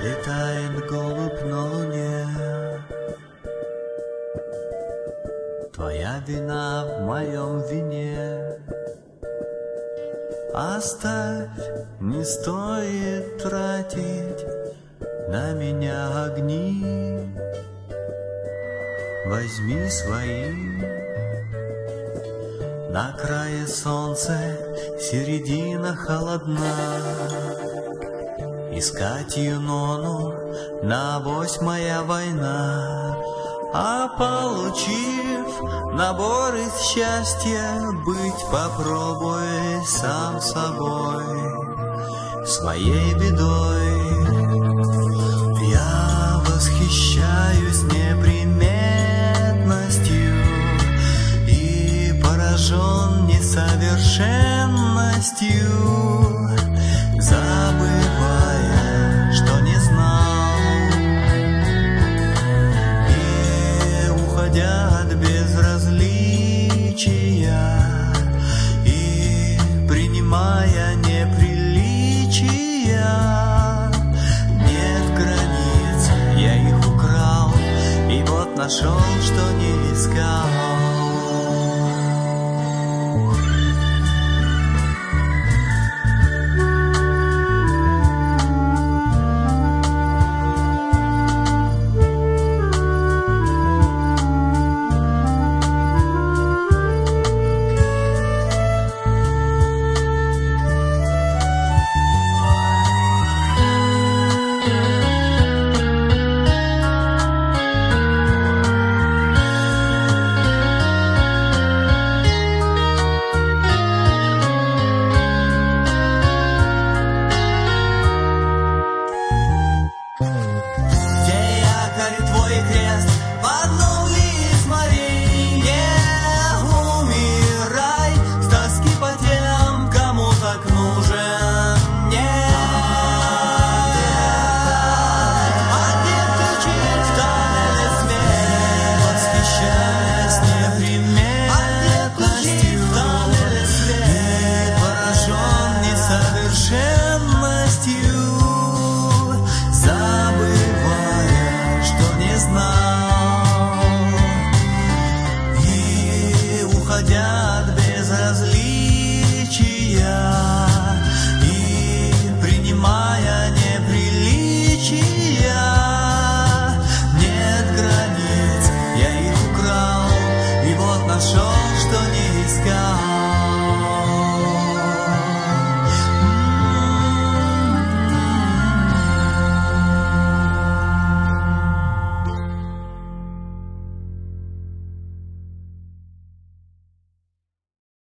Летает голубь на луне. Твоя вина в моем вине. Оставь, не стоит тратить на меня огни. Возьми свои. На крае солнце, середина холодна. Искать Юнону, навось моя война. А получив набор из счастья, быть попробуй сам собой, своей бедой. Я восхищаюсь неприметностью и поражен несовершенностью, забывая, что не знал, и уходя от безразличия и принимая неприличия. Нет границ, я их украл, и вот нашел, что не искал. Нашел, что не искал.